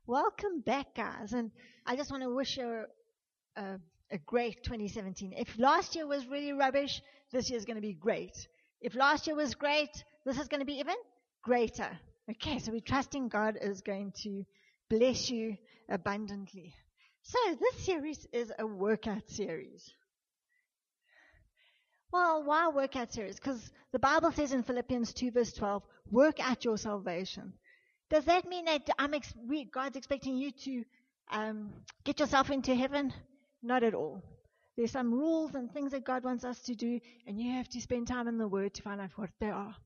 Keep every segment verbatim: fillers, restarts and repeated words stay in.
Welcome back, guys. And I just want to wish you a, a great twenty seventeen. If last year was really rubbish, this year's going to be great. If last year was great, this is going to be even greater. Okay, so we trusting God is going to bless you abundantly. So this series is a workout series. Well, why workout series? Because the Bible says in Philippians two verse twelve, work out your salvation. Does that mean that I'm ex- we, God's expecting you to um, get yourself into heaven? Not at all. There's some rules and things that God wants us to do, and you have to spend time in the Word to find out what they are.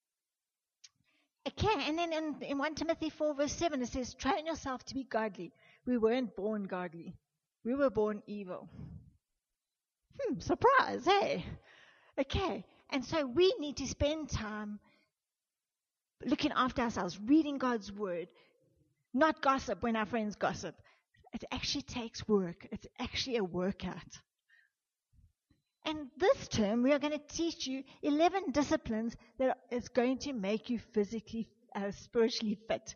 Okay, and then in, in First Timothy four verse seven, it says, train yourself to be godly. We weren't born godly. We were born evil. Hmm, surprise, hey? Okay, and so we need to spend time looking after ourselves, reading God's Word, not gossip when our friends gossip. It actually takes work. It's actually a workout. And this term, we are going to teach you eleven disciplines that is going to make you physically, uh, spiritually fit.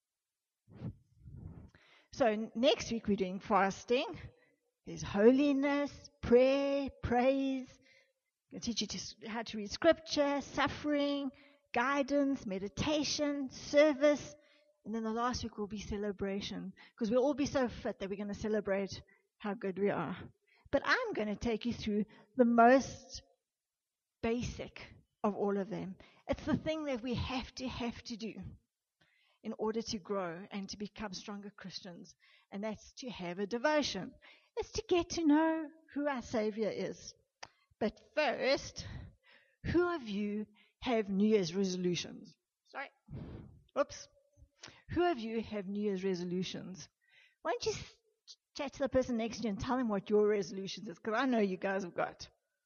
So next week we're doing fasting. There's holiness, prayer, praise. I'm going to teach you to, how to read scripture, suffering, guidance, meditation, service. And then the last week will be celebration, because we'll all be so fit that we're going to celebrate how good we are. But I'm going to take you through the most basic of all of them. It's the thing that we have to have to do in order to grow and to become stronger Christians. And that's to have a devotion. It's to get to know who our Savior is. But first, who of you have New Year's resolutions? Sorry. Oops. Who of you have New Year's resolutions? Why don't you chat to the person next to you and tell them what your resolutions is, because I know you guys have got.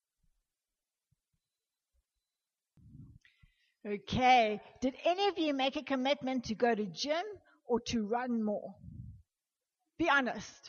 Okay. Did any of you make a commitment to go to gym or to run more? Be honest.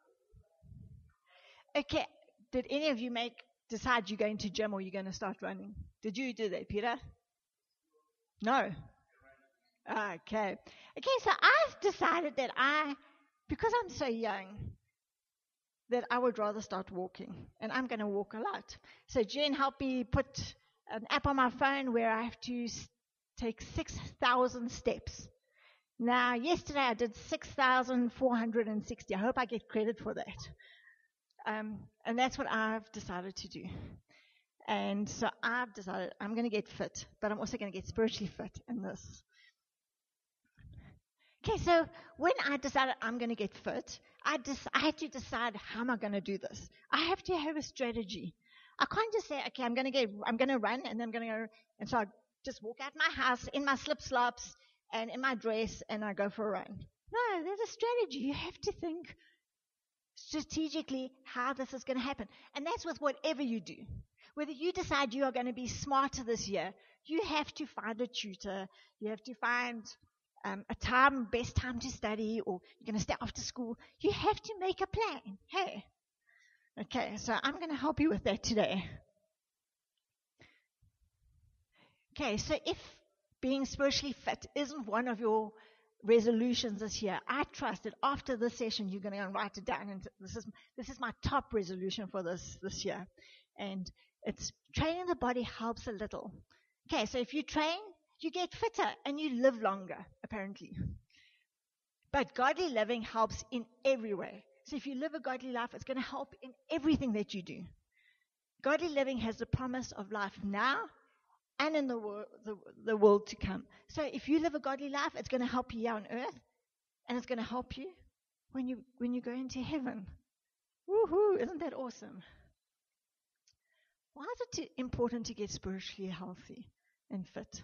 Okay. Did any of you make decide you're going to gym or you're going to start running? Did you do that, Peter? No. Okay. Okay, so I've decided that I, because I'm so young, that I would rather start walking. And I'm going to walk a lot. So Jen helped me put an app on my phone where I have to take six thousand steps. Now, yesterday I did six thousand four hundred sixty. I hope I get credit for that. Um, and that's what I've decided to do. And so I've decided I'm going to get fit, but I'm also going to get spiritually fit in this. Okay, so when I decided I'm going to get fit, I, dis- I had to decide how am I going to do this. I have to have a strategy. I can't just say, okay, I'm going to get, I'm going to run, and then I'm going to go, and so I just walk out my house in my slip slops and in my dress, and I go for a run. No, there's a strategy. You have to think strategically how this is going to happen, and that's with whatever you do. Whether you decide you are going to be smarter this year, you have to find a tutor. You have to find Um, a time, best time to study, or you're going to stay after school. You have to make a plan. Hey. Okay, so I'm going to help you with that today. Okay, so if being spiritually fit isn't one of your resolutions this year, I trust that after this session you're going to go and write it down. And this is this is my top resolution for this this year. And it's training the body helps a little. Okay, so if you train, you get fitter and you live longer, apparently. But godly living helps in every way. So if you live a godly life, it's going to help in everything that you do. Godly living has the promise of life now and in the world, the, the world to come. So if you live a godly life, it's going to help you here on earth, and it's going to help you when you when you go into heaven. Woohoo! Isn't that awesome? Why is it too important to get spiritually healthy and fit?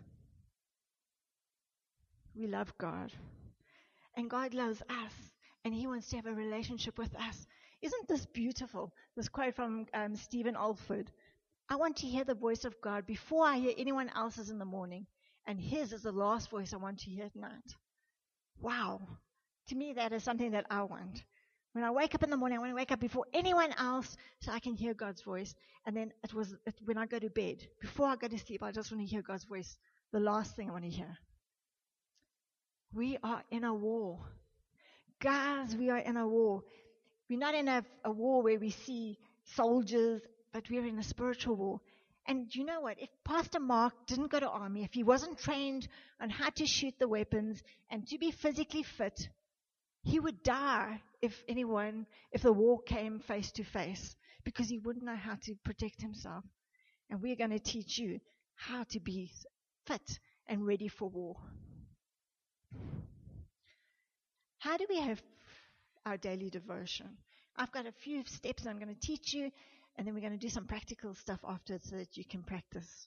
We love God. And God loves us, and He wants to have a relationship with us. Isn't this beautiful? This quote from um, Stephen Alford. I want to hear the voice of God before I hear anyone else's in the morning, and His is the last voice I want to hear at night. Wow. To me, that is something that I want. When I wake up in the morning, I want to wake up before anyone else so I can hear God's voice. And then it was it, when I go to bed, before I go to sleep, I just want to hear God's voice, the last thing I want to hear. We are in a war. Guys, we are in a war. We're not in a, a war where we see soldiers, but we're in a spiritual war. And you know what? If Pastor Mark didn't go to army, if he wasn't trained on how to shoot the weapons and to be physically fit, he would die if anyone, if the war came face to face, because he wouldn't know how to protect himself. And we're going to teach you how to be fit and ready for war. How do we have our daily devotion? I've got a few steps I'm going to teach you, and then we're going to do some practical stuff after so that you can practice.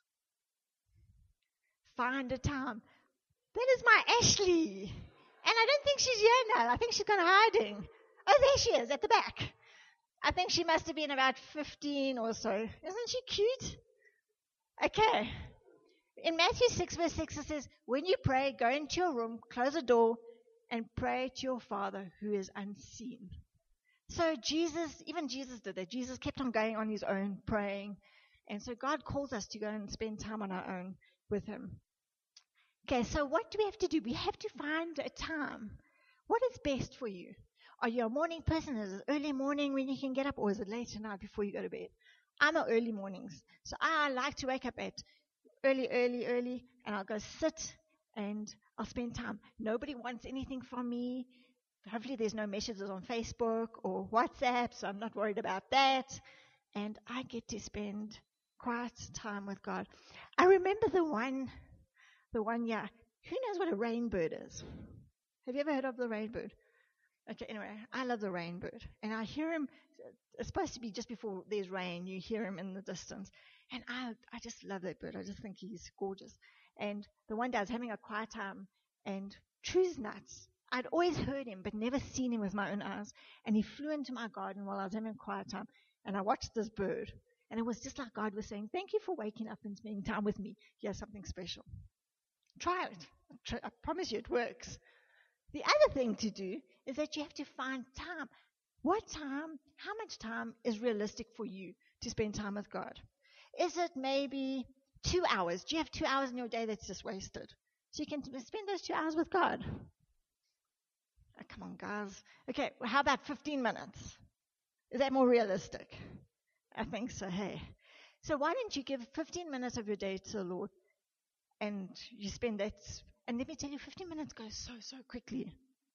Find a time. That is my Ashley. And I don't think she's here now. I think she's gone hiding. Oh, there she is at the back. I think she must have been about fifteen or so. Isn't she cute? Okay. In Matthew six, verse six, it says, when you pray, go into your room, close the door, and pray to your Father who is unseen. So Jesus, even Jesus did that. Jesus kept on going on his own, praying. And so God calls us to go and spend time on our own with him. Okay, so what do we have to do? We have to find a time. What is best for you? Are you a morning person? Is it early morning when you can get up, or is it late at night before you go to bed? I'm a early mornings. So I like to wake up at early, early, early, and I'll go sit and I'll spend time. Nobody wants anything from me. Hopefully there's no messages on Facebook or WhatsApp, so I'm not worried about that. And I get to spend quiet time with God. I remember the one, the one year. Who knows what a rainbird is? Have you ever heard of the rainbird? Okay, anyway, I love the rainbird. And I hear him, it's supposed to be just before there's rain, you hear him in the distance. And I I just love that bird. I just think he's gorgeous. And the one day I was having a quiet time, and true's nuts, I'd always heard him, but never seen him with my own eyes. And he flew into my garden while I was having a quiet time, and I watched this bird. And it was just like God was saying, thank you for waking up and spending time with me. Here's something special. Try it. I promise you it works. The other thing to do is that you have to find time. What time, how much time is realistic for you to spend time with God? Is it maybe two hours? Do you have two hours in your day that's just wasted? So you can spend those two hours with God. Oh, come on, guys. Okay, well, how about fifteen minutes? Is that more realistic? I think so, hey. So why don't you give fifteen minutes of your day to the Lord, and you spend that, and let me tell you, fifteen minutes goes so, so quickly.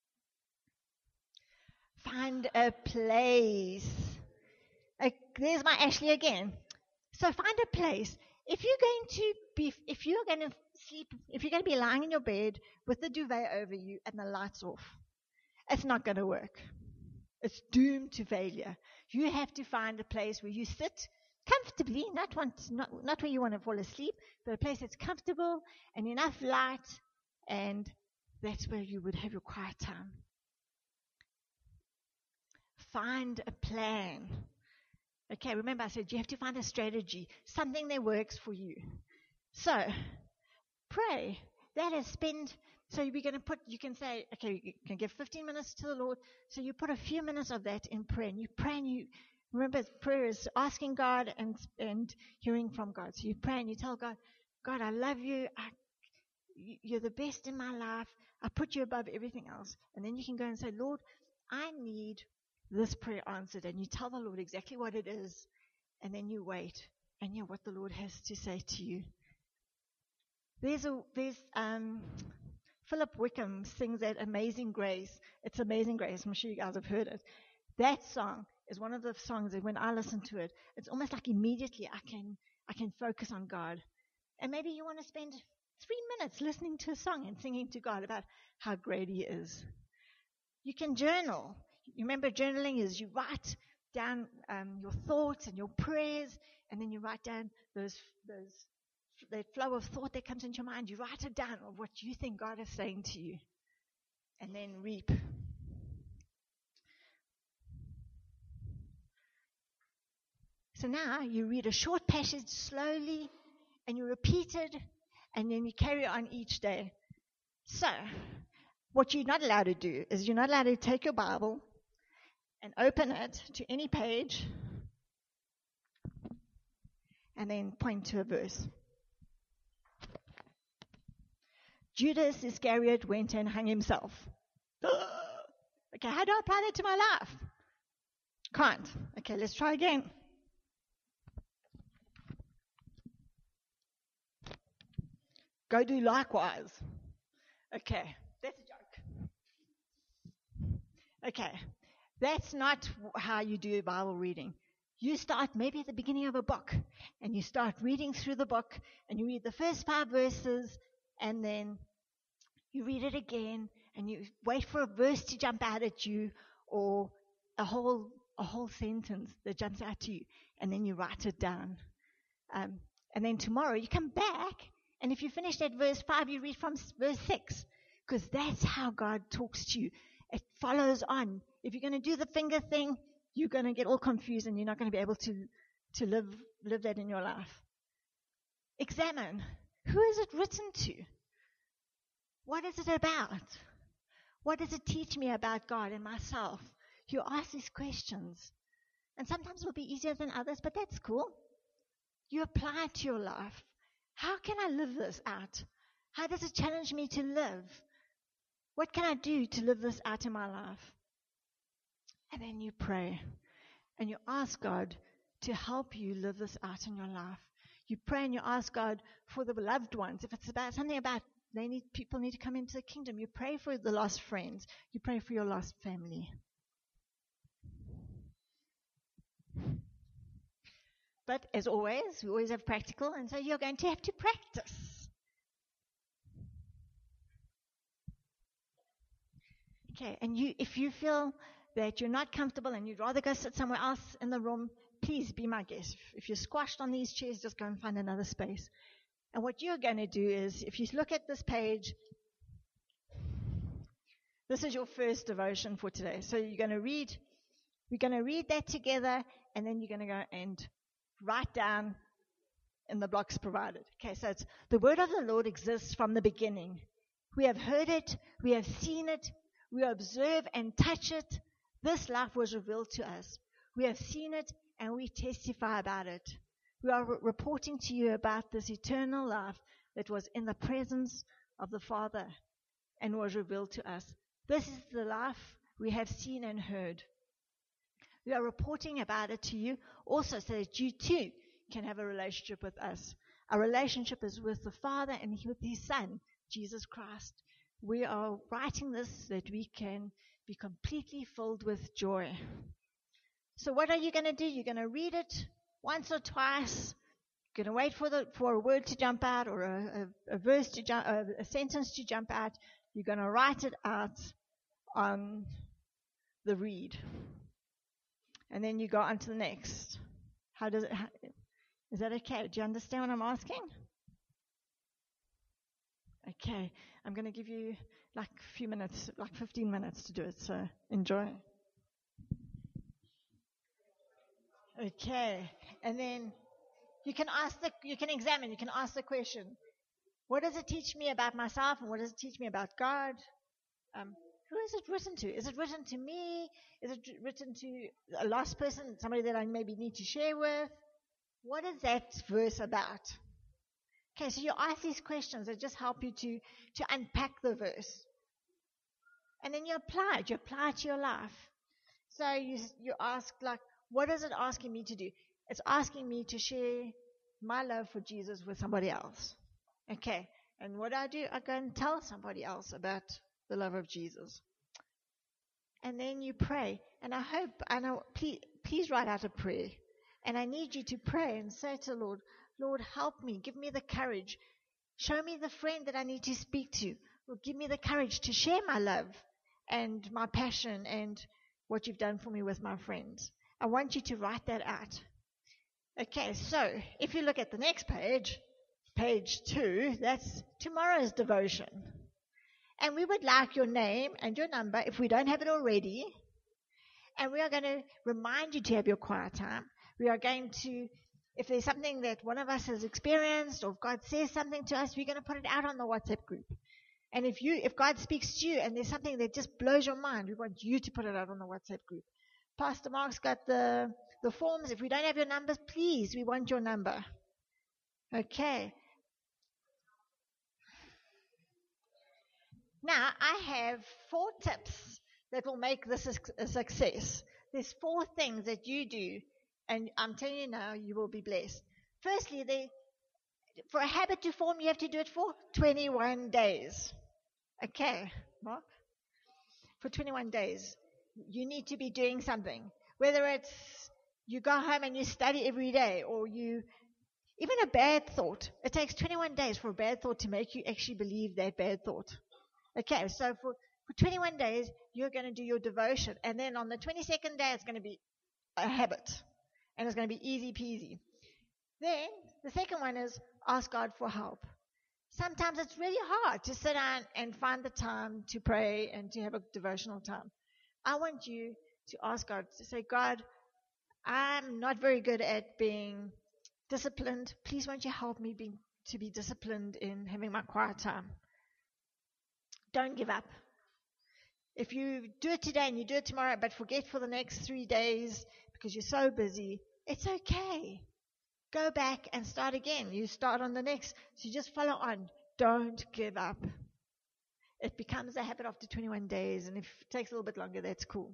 Find a place. Like, there's my Ashley again. So find a place. If you're going to be, if you're going to sleep, if you're going to be lying in your bed with the duvet over you and the lights off, it's not going to work. It's doomed to failure. You have to find a place where you sit comfortably, not, want, not, not where you want to fall asleep, but a place that's comfortable and enough light, and that's where you would have your quiet time. Find a plan. Okay, remember I said you have to find a strategy, something that works for you. So, pray. That is spend, so we're going to put, you can say, okay, you can give fifteen minutes to the Lord, so you put a few minutes of that in prayer, and you pray and you, remember prayer is asking God and and hearing from God. So you pray and you tell God, God, I love you, I, you're the best in my life, I put you above everything else. And then you can go and say, Lord, I need this prayer answered, and you tell the Lord exactly what it is, and then you wait and hear what the Lord has to say to you. There's a there's um Philip Wickham sings that Amazing Grace. It's Amazing Grace. I'm sure you guys have heard it. That song is one of the songs that when I listen to it, it's almost like immediately I can I can focus on God. And maybe you want to spend three minutes listening to a song and singing to God about how great He is. You can journal. You remember journaling is you write down um, your thoughts and your prayers, and then you write down those those that flow of thought that comes into your mind. You write it down of what you think God is saying to you, and then reap. So now you read a short passage slowly, and you repeat it, and then you carry on each day. So, what you're not allowed to do is you're not allowed to take your Bible and open it to any page and then point to a verse. Judas Iscariot went and hung himself. Okay, how do I apply that to my life? Can't. Okay, let's try again. Go do likewise. Okay, that's a joke. Okay, that's not how you do Bible reading. You start maybe at the beginning of a book, and you start reading through the book, and you read the first five verses, and then you read it again, and you wait for a verse to jump out at you, or a whole a whole sentence that jumps out to you, and then you write it down. Um, and then tomorrow you come back, and if you finish at verse five, you read from verse six, because that's how God talks to you. It follows on. If you're going to do the finger thing, you're going to get all confused, and you're not going to be able to to live live that in your life. Examine. Who is it written to? What is it about? What does it teach me about God and myself? You ask these questions. And sometimes it will be easier than others, but that's cool. You apply it to your life. How can I live this out? How does it challenge me to live? What can I do to live this out in my life? And then you pray. And you ask God to help you live this out in your life. You pray and you ask God for the loved ones. If it's about something about they need people need to come into the kingdom, you pray for the lost friends. You pray for your lost family. But as always, we always have practical, and so you're going to have to practice. Okay, and you, if you feel that you're not comfortable and you'd rather go sit somewhere else in the room, please be my guest. If you're squashed on these chairs, just go and find another space. And what you're going to do is, if you look at this page, this is your first devotion for today. So you're going to read, we're going to read that together, and then you're going to go and write down in the blocks provided. Okay, so it's the word of the Lord exists from the beginning. We have heard it, we have seen it, we observe and touch it. This life was revealed to us. We have seen it and we testify about it. We are re- reporting to you about this eternal life that was in the presence of the Father and was revealed to us. This is the life we have seen and heard. We are reporting about it to you also so that you too can have a relationship with us. Our relationship is with the Father and with His Son, Jesus Christ. We are writing this so that we can be completely filled with joy. So what are you going to do? You're going to read it once or twice. You're going to wait for the for a word to jump out or a, a, a verse to jump, a, a sentence to jump out. You're going to write it out on the read. And then you go on to the next. How does it, how, is that okay? Do you understand what I'm asking? Okay, I'm going to give you like a few minutes, like fifteen minutes to do it, so enjoy. Okay, and then you can ask the, you can examine, you can ask the question, what does it teach me about myself and what does it teach me about God? Um, who is it written to? Is it written to me? Is it written to a lost person, somebody that I maybe need to share with? What is that verse about? Okay, so you ask these questions that just help you to, to unpack the verse. And then you apply it. You apply it to your life. So you you ask, like, what is it asking me to do? It's asking me to share my love for Jesus with somebody else. Okay, and what I do, I go and tell somebody else about the love of Jesus. And then you pray. And I hope, I know, please, please write out a prayer. And I need you to pray and say to the Lord, Lord, help me. Give me the courage. Show me the friend that I need to speak to. Lord, give me the courage to share my love and my passion and what you've done for me with my friends. I want you to write that out. Okay, so if you look at the next page, page two, that's tomorrow's devotion. And we would like your name and your number if we don't have it already. And we are going to remind you to have your quiet time. We are going to, if there's something that one of us has experienced or if God says something to us, we're going to put it out on the WhatsApp group. And if you, if God speaks to you and there's something that just blows your mind, we want you to put it out on the WhatsApp group. Pastor Mark's got the, the forms. If we don't have your numbers, please, we want your number. Okay. Now, I have four tips that will make this a success. There's four things that you do, and I'm telling you now, you will be blessed. Firstly, they, for a habit to form, you have to do it for twenty-one days. Okay, Mark? For twenty-one days, you need to be doing something. Whether it's you go home and you study every day, or you, even a bad thought. It takes twenty-one days for a bad thought to make you actually believe that bad thought. Okay, so for, for twenty-one days, you're going to do your devotion. And then on the twenty-second day, it's going to be a habit. And it's going to be easy peasy. Then, the second one is ask God for help. Sometimes it's really hard to sit down and find the time to pray and to have a devotional time. I want you to ask God, to say, God, I'm not very good at being disciplined. Please won't you help me be, to be disciplined in having my quiet time. Don't give up. If you do it today and you do it tomorrow, but forget for the next three days because you're so busy, it's okay. Go back and start again. You start on the next. So you just follow on. Don't give up. It becomes a habit after twenty-one days, and if it takes a little bit longer, that's cool.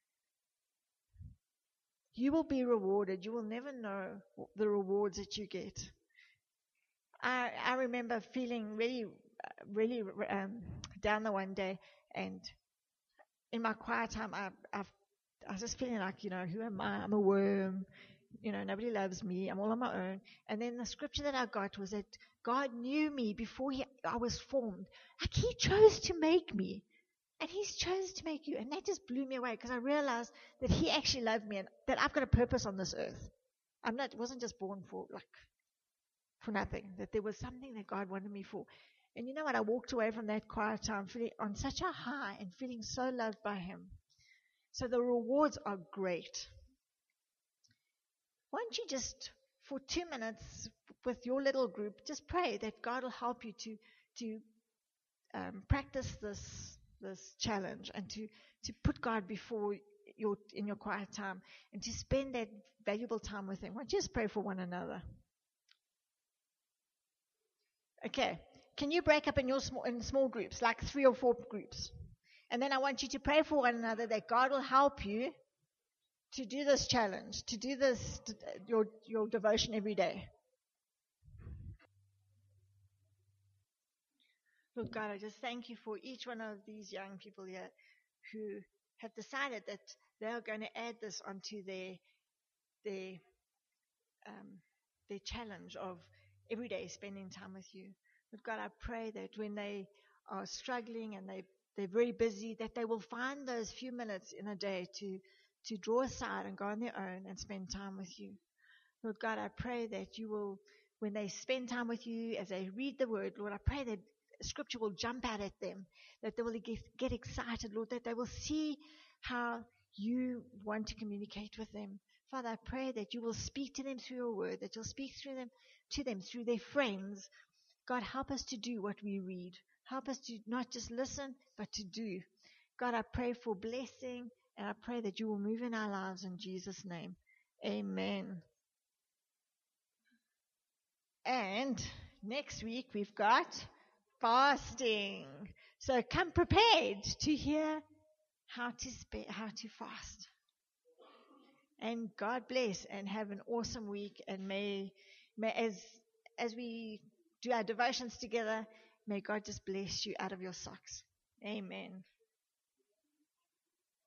You will be rewarded. You will never know the rewards that you get. I I remember feeling really, really um, down the one day, and in my quiet time, I I've, I was just feeling like, you know, who am I? I'm a worm. You know, nobody loves me. I'm all on my own. And then the scripture that I got was that God knew me before he, I was formed. Like he chose to make me. And he's chose to make you. And that just blew me away because I realized that he actually loved me and that I've got a purpose on this earth. I'm not, wasn't just born for like, for nothing. That there was something that God wanted me for. And you know what? I walked away from that quiet time feeling on such a high and feeling so loved by him. So the rewards are great. Why don't you just, for two minutes with your little group, just pray that God will help you to to um, practice this this challenge and to, to put God before your in your quiet time and to spend that valuable time with him. Why don't you just pray for one another? Okay. Can you break up in your small in small groups, like three or four groups? And then I want you to pray for one another that God will help you to do this challenge, to do this, to, your your devotion every day. Lord God, I just thank you for each one of these young people here who have decided that they are going to add this onto their their um, their challenge of every day spending time with you. Lord God, I pray that when they are struggling and they they're very busy, that they will find those few minutes in a day to to draw aside and go on their own and spend time with you. Lord God, I pray that you will, when they spend time with you, as they read the word, Lord, I pray that scripture will jump out at them, that they will get, get excited, Lord, that they will see how you want to communicate with them. Father, I pray that you will speak to them through your word, that you'll speak through them to them through their friends. God, help us to do what we read. Help us to not just listen, but to do. God, I pray for blessing, and I pray that you will move in our lives in Jesus' name. Amen. And next week we've got fasting. So come prepared to hear how to spe- how to fast. And God bless and have an awesome week. And may may as as we do our devotions together, may God just bless you out of your socks. Amen.